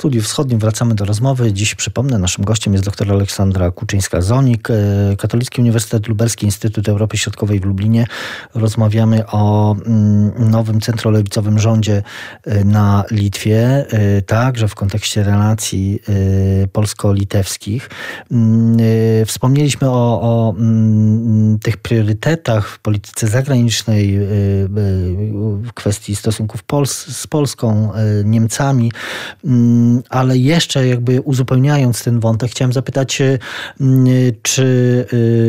Studiu Wschodnim wracamy do rozmowy. Dziś przypomnę, naszym gościem jest dr Aleksandra Kuczyńska-Zonik, Katolicki Uniwersytet Lubelski, Instytut Europy Środkowej w Lublinie. Rozmawiamy o nowym centrolewicowym rządzie na Litwie, także w kontekście relacji polsko-litewskich. Wspomnieliśmy o tych priorytetach w polityce zagranicznej, w kwestii stosunków z Polską, Niemcami, ale jeszcze jakby uzupełniając ten wątek, chciałem zapytać, czy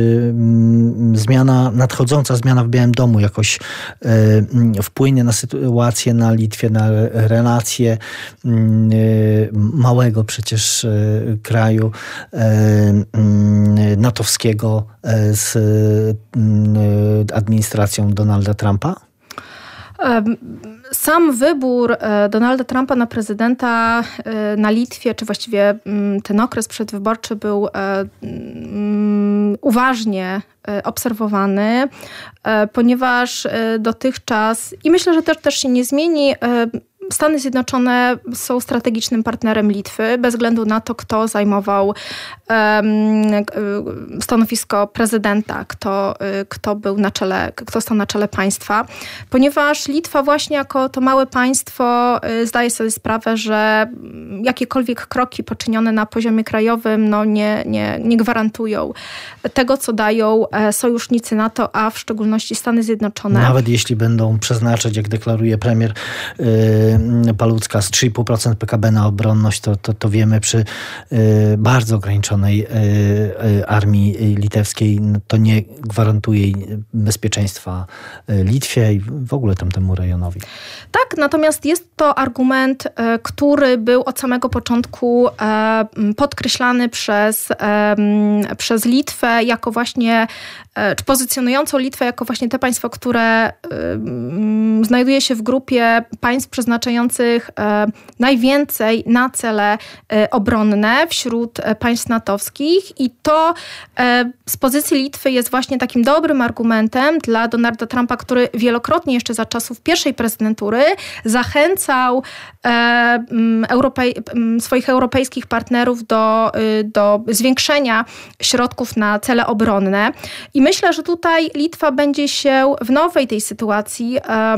nadchodząca zmiana w Białym Domu jakoś wpłynie na sytuację na Litwie, na relacje małego przecież kraju natowskiego z administracją Donalda Trumpa? Sam wybór Donalda Trumpa na prezydenta na Litwie, czy właściwie ten okres przedwyborczy był uważnie obserwowany, ponieważ dotychczas, i myślę, że też się nie zmieni, Stany Zjednoczone są strategicznym partnerem Litwy, bez względu na to, kto zajmował stanowisko prezydenta, kto był na czele, kto stał na czele państwa. Ponieważ Litwa właśnie jako to małe państwo zdaje sobie sprawę, że jakiekolwiek kroki poczynione na poziomie krajowym nie gwarantują tego, co dają sojusznicy NATO, a w szczególności Stany Zjednoczone. Nawet jeśli będą przeznaczać, jak deklaruje premier Palucka, z 3,5% PKB na obronność, to wiemy, przy bardzo ograniczonej armii litewskiej, to nie gwarantuje bezpieczeństwa Litwie i w ogóle tamtemu rejonowi. Tak, natomiast jest to argument, który był od samego początku podkreślany przez Litwę jako właśnie, czy pozycjonującą Litwę jako właśnie te państwo, które znajduje się w grupie państw przeznaczających najwięcej na cele obronne wśród państw natowskich, i to z pozycji Litwy jest właśnie takim dobrym argumentem dla Donalda Trumpa, który wielokrotnie jeszcze za czasów pierwszej prezydentury zachęcał swoich europejskich partnerów do zwiększenia środków na cele obronne. I myślę, że tutaj Litwa będzie się w nowej tej sytuacji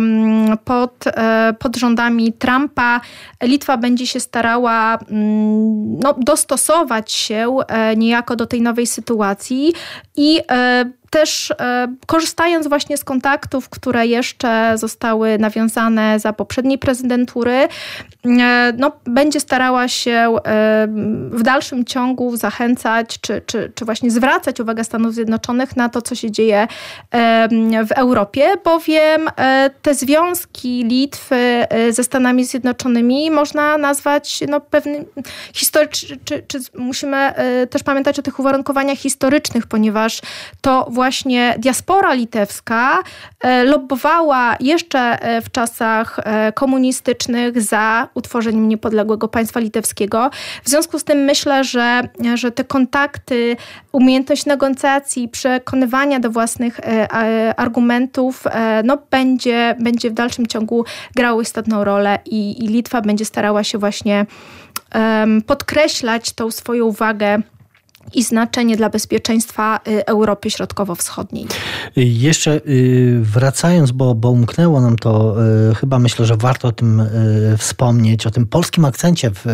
pod rządami Trumpa, Litwa będzie się starała dostosować się niejako do tej nowej sytuacji i też korzystając właśnie z kontaktów, które jeszcze zostały nawiązane za poprzedniej prezydentury, będzie starała się w dalszym ciągu zachęcać, czy właśnie zwracać uwagę Stanów Zjednoczonych na to, co się dzieje w Europie, bowiem te związki Litwy ze Stanami Zjednoczonymi można nazwać pewnym czy musimy też pamiętać o tych uwarunkowaniach historycznych, ponieważ to właśnie diaspora litewska lobbowała jeszcze w czasach komunistycznych za utworzeniem niepodległego państwa litewskiego. W związku z tym myślę, że te kontakty, umiejętność negocjacji, przekonywania do własnych argumentów będzie w dalszym ciągu grało istotną rolę i Litwa będzie starała się właśnie podkreślać tą swoją wagę i znaczenie dla bezpieczeństwa Europy Środkowo-Wschodniej. Jeszcze wracając, bo umknęło nam to, chyba myślę, że warto o tym wspomnieć, o tym polskim akcencie w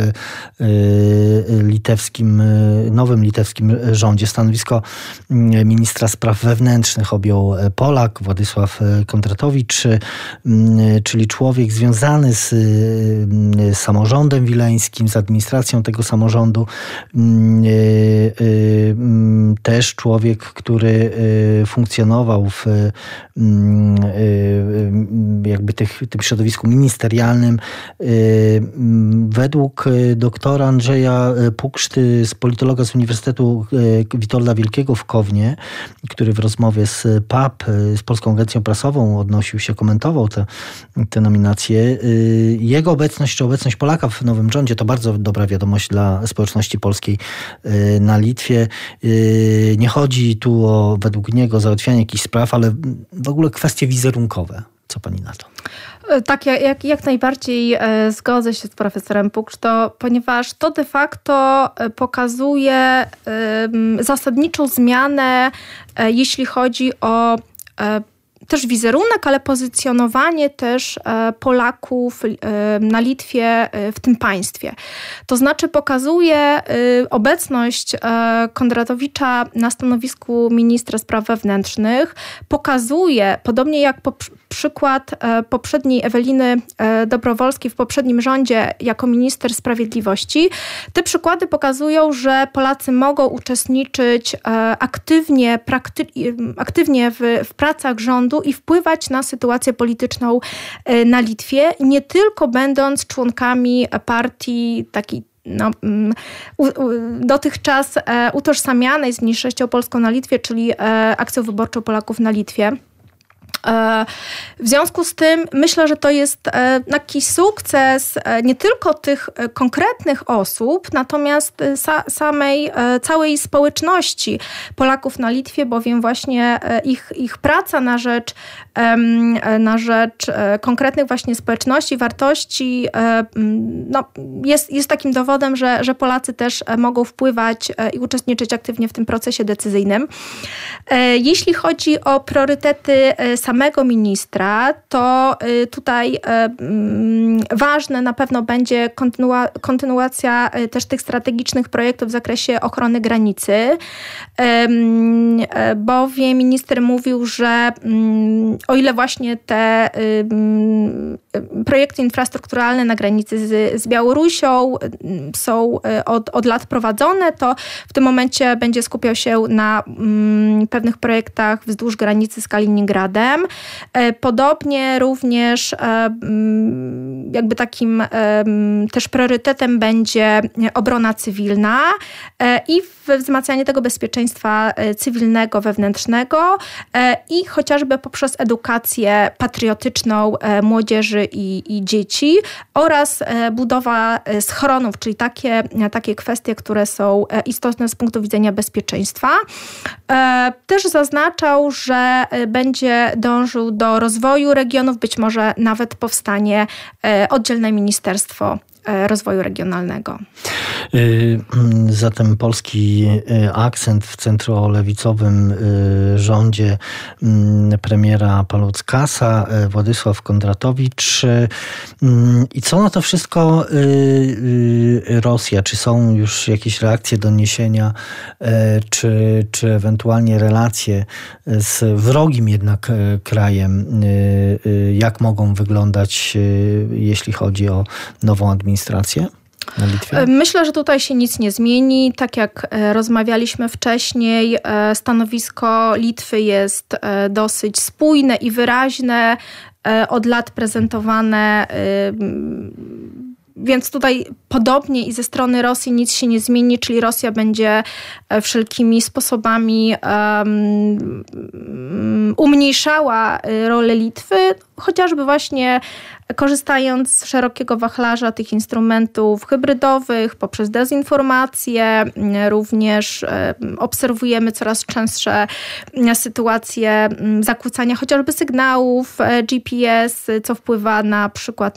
nowym litewskim rządzie. Stanowisko ministra spraw wewnętrznych objął Polak, Władysław Kondratowicz, czyli człowiek związany z samorządem wileńskim, z administracją tego samorządu. Też człowiek, który funkcjonował w jakby tym środowisku ministerialnym. Według doktora Andrzeja Pukszty, politologa z Uniwersytetu Witolda Wielkiego w Kownie, który w rozmowie z PAP, z Polską Agencją Prasową odnosił się, komentował te nominacje. Jego obecność, czy obecność Polaka w nowym rządzie to bardzo dobra wiadomość dla społeczności polskiej na Litwie. Nie chodzi tu według niego, załatwianie jakichś spraw, ale w ogóle kwestie wizerunkowe. Co pani na to? Tak, jak najbardziej zgodzę się z profesorem Puksz, ponieważ to de facto pokazuje zasadniczą zmianę, jeśli chodzi o też wizerunek, ale pozycjonowanie też Polaków na Litwie w tym państwie. To znaczy pokazuje obecność Kondratowicza na stanowisku ministra spraw wewnętrznych, pokazuje, podobnie jak przykład poprzedniej Eweliny Dobrowolskiej w poprzednim rządzie jako minister sprawiedliwości, te przykłady pokazują, że Polacy mogą uczestniczyć aktywnie w pracach rządu i wpływać na sytuację polityczną na Litwie, nie tylko będąc członkami partii takiej dotychczas utożsamianej z mniejszością polską na Litwie, czyli Akcją Wyborczą Polaków na Litwie. W związku z tym myślę, że to jest taki sukces nie tylko tych konkretnych osób, natomiast całej społeczności Polaków na Litwie, bowiem właśnie ich praca na rzecz konkretnych właśnie społeczności, wartości jest takim dowodem, że Polacy też mogą wpływać i uczestniczyć aktywnie w tym procesie decyzyjnym. Jeśli chodzi o priorytety samego ministra, to tutaj ważne na pewno będzie kontynuacja też tych strategicznych projektów w zakresie ochrony granicy, bowiem minister mówił, że o ile właśnie te projekty infrastrukturalne na granicy z Białorusią są od lat prowadzone, to w tym momencie będzie skupiał się na pewnych projektach wzdłuż granicy z Kaliningradem. Podobnie również jakby takim też priorytetem będzie obrona cywilna i wzmacnianie tego bezpieczeństwa cywilnego, wewnętrznego i chociażby poprzez edukację patriotyczną młodzieży i dzieci oraz budowa schronów, czyli takie kwestie, które są istotne z punktu widzenia bezpieczeństwa. Też zaznaczał, że będzie dążył do rozwoju regionów, być może nawet powstanie oddzielne Ministerstwo Rozwoju Regionalnego. Zatem polski akcent w centrolewicowym rządzie premiera Paluckasa, Władysław Kondratowicz. I co na to wszystko Rosja? Czy są już jakieś reakcje, doniesienia, czy ewentualnie relacje z wrogim jednak krajem? Jak mogą wyglądać, jeśli chodzi o nową administrację na Litwie? Myślę, że tutaj się nic nie zmieni. Tak jak rozmawialiśmy wcześniej, stanowisko Litwy jest dosyć spójne i wyraźne, od lat prezentowane, więc tutaj podobnie i ze strony Rosji nic się nie zmieni, czyli Rosja będzie wszelkimi sposobami umniejszała rolę Litwy, chociażby właśnie korzystając z szerokiego wachlarza tych instrumentów hybrydowych, poprzez dezinformację. Również obserwujemy coraz częstsze sytuacje zakłócania chociażby sygnałów GPS, co wpływa na przykład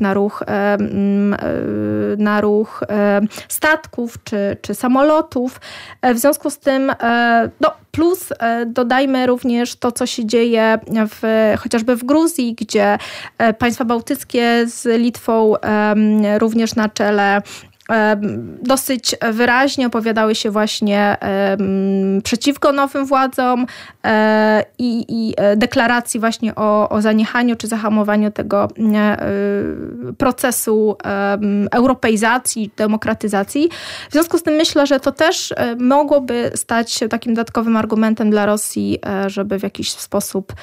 na ruch statków czy samolotów. W związku z tym plus dodajmy również to, co się dzieje chociażby w Gruzji, gdzie państwa bałtyckie z Litwą również na czele dosyć wyraźnie opowiadały się właśnie przeciwko nowym władzom i deklaracji właśnie o zaniechaniu czy zahamowaniu tego procesu europeizacji, demokratyzacji. W związku z tym myślę, że to też mogłoby stać się takim dodatkowym argumentem dla Rosji, żeby w jakiś sposób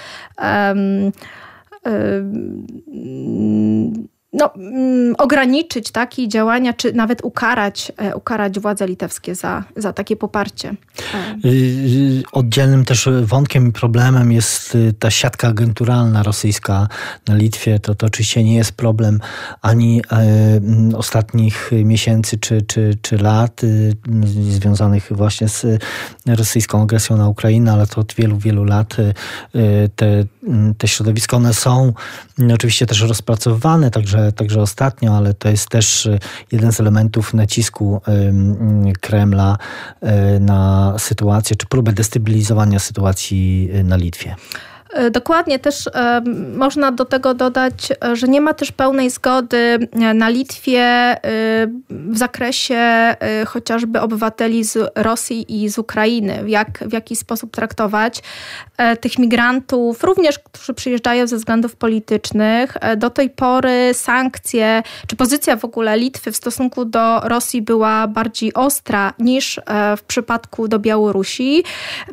ograniczyć takie działania, czy nawet ukarać władze litewskie za takie poparcie. Oddzielnym też wątkiem i problemem jest ta siatka agenturalna rosyjska na Litwie. To oczywiście nie jest problem ani ostatnich miesięcy czy lat związanych właśnie z rosyjską agresją na Ukrainę, ale to od wielu, wielu lat te środowiska, one są oczywiście też rozpracowywane, także ostatnio, ale to jest też jeden z elementów nacisku Kremla na sytuację, czy próbę destabilizowania sytuacji na Litwie. Dokładnie, też można do tego dodać, że nie ma też pełnej zgody na Litwie w zakresie chociażby obywateli z Rosji i z Ukrainy, w jaki sposób traktować tych migrantów, również którzy przyjeżdżają ze względów politycznych. Do tej pory sankcje, czy pozycja w ogóle Litwy w stosunku do Rosji była bardziej ostra niż w przypadku do Białorusi.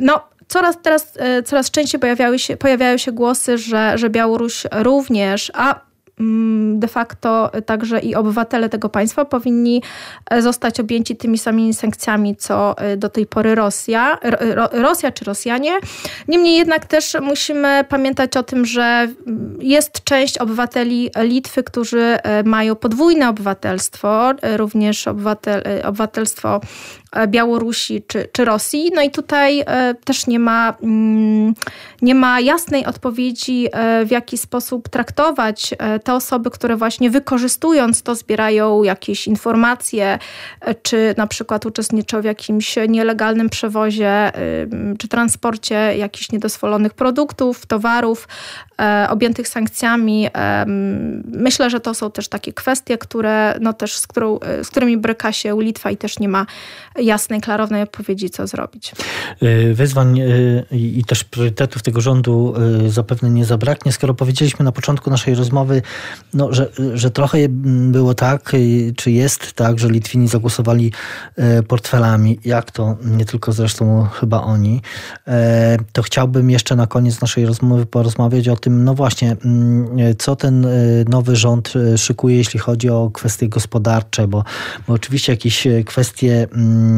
Coraz częściej pojawiają się głosy, że Białoruś również, a de facto także i obywatele tego państwa powinni zostać objęci tymi samymi sankcjami, co do tej pory Rosja czy Rosjanie. Niemniej jednak też musimy pamiętać o tym, że jest część obywateli Litwy, którzy mają podwójne obywatelstwo, również obywatelstwo Białorusi czy Rosji. No i tutaj też nie ma jasnej odpowiedzi, w jaki sposób traktować te osoby, które właśnie wykorzystując to zbierają jakieś informacje, czy na przykład uczestniczą w jakimś nielegalnym przewozie, czy transporcie jakichś niedozwolonych produktów, towarów objętych sankcjami. Myślę, że to są też takie kwestie, które też z którymi boryka się Litwa i też nie ma jasnej, klarownej odpowiedzi, co zrobić. Wyzwań i też priorytetów tego rządu zapewne nie zabraknie. Skoro powiedzieliśmy na początku naszej rozmowy, że trochę było tak, czy jest tak, że Litwini zagłosowali portfelami, jak to nie tylko zresztą chyba oni, to chciałbym jeszcze na koniec naszej rozmowy porozmawiać o tym, właśnie, co ten nowy rząd szykuje, jeśli chodzi o kwestie gospodarcze, bo oczywiście jakieś kwestie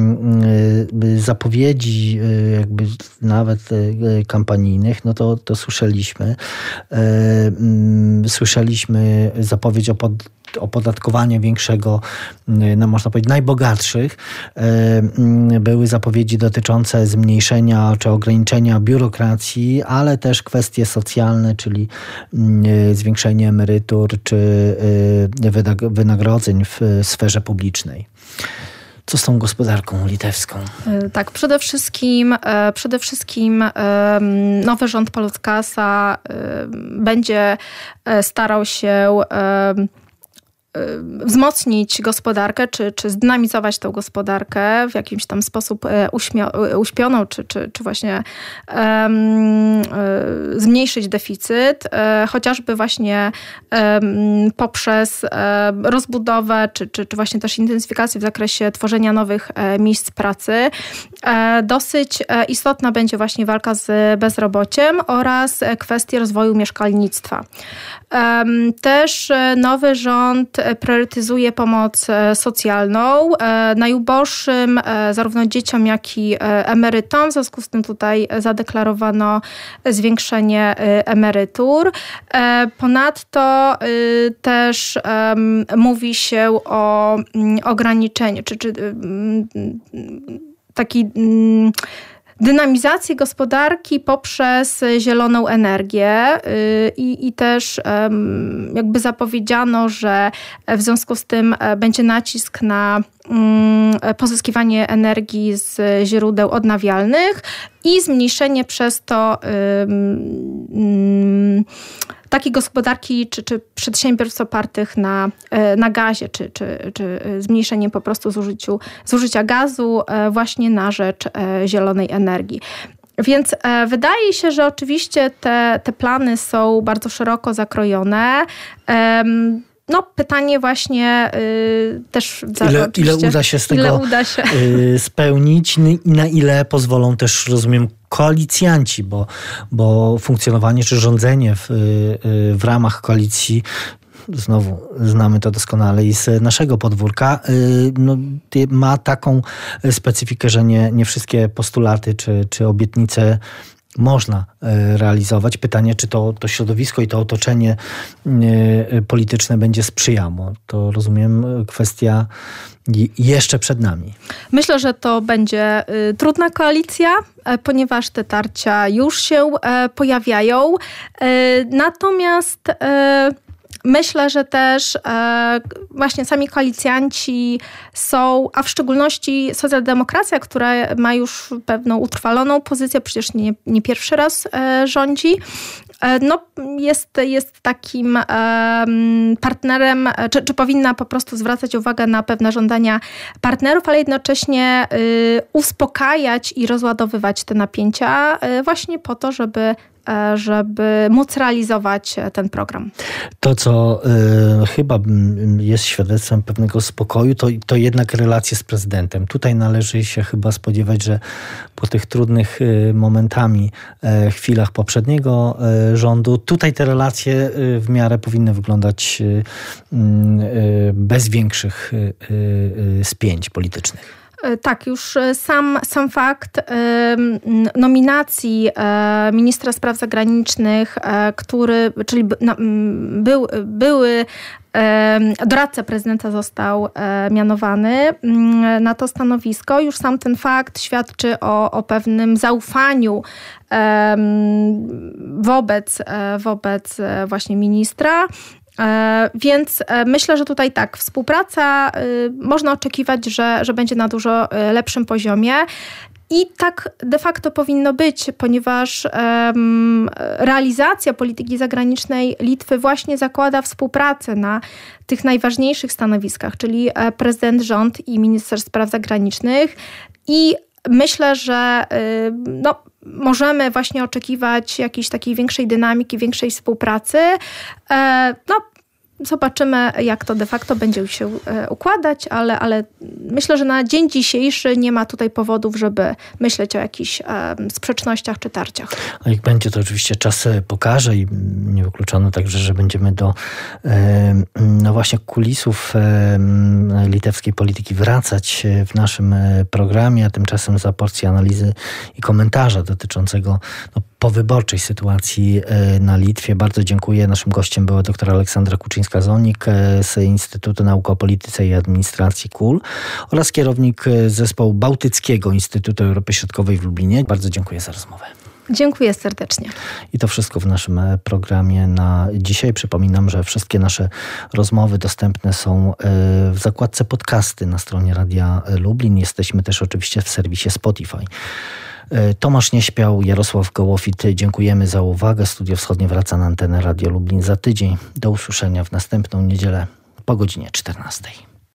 zapowiedzi jakby nawet kampanijnych, to słyszeliśmy. Słyszeliśmy zapowiedź opodatkowania większego, można powiedzieć, najbogatszych. Były zapowiedzi dotyczące zmniejszenia czy ograniczenia biurokracji, ale też kwestie socjalne, czyli zwiększenie emerytur czy wynagrodzeń w sferze publicznej. Co z tą gospodarką litewską? Tak, przede wszystkim nowy rząd Polockasa będzie starał się wzmocnić gospodarkę, czy zdynamizować tę gospodarkę w jakimś tam sposób uśpioną, czy właśnie zmniejszyć deficyt, chociażby właśnie poprzez rozbudowę, czy właśnie też intensyfikację w zakresie tworzenia nowych miejsc pracy. Dosyć istotna będzie właśnie walka z bezrobociem oraz kwestie rozwoju mieszkalnictwa. Też nowy rząd priorytetyzuje pomoc socjalną najuboższym, zarówno dzieciom, jak i emerytom. W związku z tym tutaj zadeklarowano zwiększenie emerytur. Ponadto też mówi się o ograniczeniu, czy taki dynamizacji gospodarki poprzez zieloną energię i też jakby zapowiedziano, że w związku z tym będzie nacisk na pozyskiwanie energii z źródeł odnawialnych i zmniejszenie przez to takiej gospodarki czy przedsiębiorstw opartych na gazie, czy zmniejszenie po prostu zużycia gazu właśnie na rzecz zielonej energii. Więc wydaje się, że oczywiście te plany są bardzo szeroko zakrojone. Pytanie właśnie też... Ile uda się z tego spełnić i na ile pozwolą też, rozumiem, koalicjanci, bo funkcjonowanie czy rządzenie w ramach koalicji, znowu znamy to doskonale i z naszego podwórka, ma taką specyfikę, że nie wszystkie postulaty czy obietnice można realizować. Pytanie, czy to środowisko i to otoczenie polityczne będzie sprzyjało. To, rozumiem, kwestia jeszcze przed nami? Myślę, że to będzie trudna koalicja, ponieważ te tarcia już się pojawiają. Natomiast myślę, że też właśnie sami koalicjanci są, a w szczególności socjaldemokracja, która ma już pewną utrwaloną pozycję, przecież nie pierwszy raz rządzi, jest takim partnerem, czy powinna po prostu zwracać uwagę na pewne żądania partnerów, ale jednocześnie uspokajać i rozładowywać te napięcia właśnie po to, żeby móc realizować ten program. To, co chyba jest świadectwem pewnego spokoju, to jednak relacje z prezydentem. Tutaj należy się chyba spodziewać, że po tych trudnych momentami, chwilach poprzedniego rządu, tutaj te relacje w miarę powinny wyglądać bez większych spięć politycznych. Tak, już sam fakt nominacji ministra spraw zagranicznych, czyli były doradca prezydenta został mianowany na to stanowisko. Już sam ten fakt świadczy o pewnym zaufaniu wobec właśnie ministra. Więc myślę, że tutaj tak, współpraca można oczekiwać, że będzie na dużo lepszym poziomie. I tak de facto powinno być, ponieważ realizacja polityki zagranicznej Litwy właśnie zakłada współpracę na tych najważniejszych stanowiskach, czyli prezydent, rząd i minister spraw zagranicznych. I myślę, że możemy właśnie oczekiwać jakiejś takiej większej dynamiki, większej współpracy. Zobaczymy, jak to de facto będzie się układać, ale myślę, że na dzień dzisiejszy nie ma tutaj powodów, żeby myśleć o jakichś sprzecznościach czy tarciach. A jak będzie, to oczywiście czas pokaże i niewykluczone także, że będziemy do właśnie kulisów litewskiej polityki wracać w naszym programie, a tymczasem za porcję analizy i komentarza dotyczącego powyborczej sytuacji na Litwie. Bardzo dziękuję. Naszym gościem była dr Aleksandra Kuczyńska-Zonik z Instytutu Nauk o Polityce i Administracji KUL oraz kierownik zespołu Bałtyckiego Instytutu Europy Środkowej w Lublinie. Bardzo dziękuję za rozmowę. Dziękuję serdecznie. I to wszystko w naszym programie na dzisiaj. Przypominam, że wszystkie nasze rozmowy dostępne są w zakładce podcasty na stronie Radia Lublin. Jesteśmy też oczywiście w serwisie Spotify. Tomasz Nieśpiał, Jarosław Gołofit, dziękujemy za uwagę. Studio Wschodnie wraca na antenę Radio Lublin za tydzień. Do usłyszenia w następną niedzielę po godzinie 14.